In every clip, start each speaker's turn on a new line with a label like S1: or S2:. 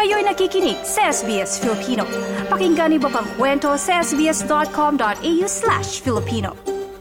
S1: Kayo'y nakikinig sa SBS Filipino. Pakinggan niyo pa ang kwento sa sbs.com.au/Filipino.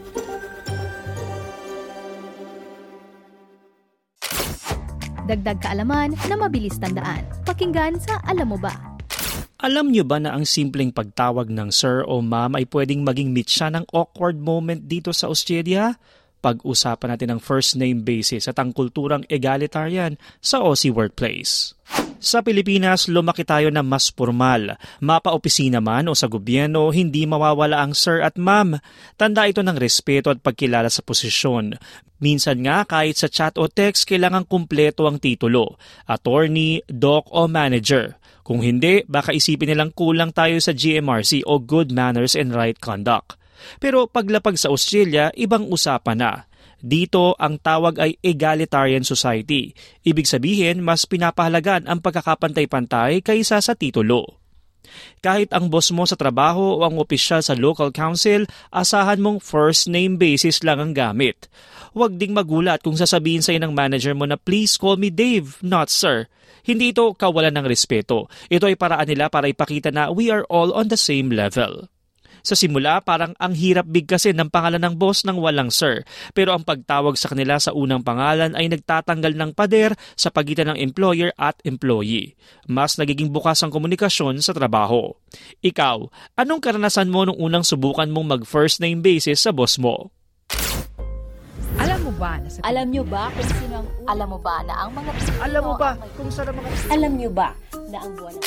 S2: Dagdag kaalaman na mabilis tandaan. Pakinggan sa Alam Mo Ba?
S3: Alam niyo ba na ang simpleng pagtawag ng sir o ma'am ay pwedeng maging mitsa ng awkward moment dito sa Australia? Pag-usapan natin ang first name basis at ang kulturang egalitarian sa Aussie workplace. Sa Pilipinas, lumaki tayo na mas formal. Mapa-opisina man o sa gobyerno, hindi mawawala ang sir at ma'am. Tanda ito ng respeto at pagkilala sa posisyon. Minsan nga, kahit sa chat o text, kailangang kumpleto ang titulo. Attorney, doc o manager. Kung hindi, baka isipin nilang kulang tayo sa GMRC o Good Manners and Right Conduct. Pero paglapag sa Australia, ibang usapan na. Dito, ang tawag ay egalitarian society. Ibig sabihin, mas pinapahalagan ang pagkakapantay-pantay kaysa sa titulo. Kahit ang boss mo sa trabaho o ang opisyal sa local council, asahan mong first name basis lang ang gamit. Huwag ding magulat kung sasabihin sa'yo ng manager mo na please call me Dave, not sir. Hindi ito kawalan ng respeto. Ito ay paraan nila para ipakita na we are all on the same level. Sa simula, parang ang hirap bigkasin ng pangalan ng boss ng walang sir. Pero ang pagtawag sa kanila sa unang pangalan ay nagtatanggal ng pader sa pagitan ng employer at employee. Mas nagiging bukas ang komunikasyon sa trabaho. Ikaw, anong karanasan mo nung unang subukan mong mag-first name basis sa boss mo?
S4: Alam mo ba na
S5: Alam nyo ba kung sino ang Alam mo ba na ang mga
S3: Alam mo ba kung saan ang mga
S5: Alam nyo ba na ang buwan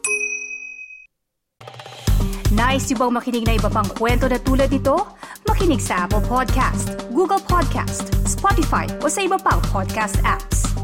S1: Nice yung bang makinig na iba pang kwento na tulad ito? Makinig sa Apple Podcast, Google Podcast, Spotify o sa iba pang podcast apps.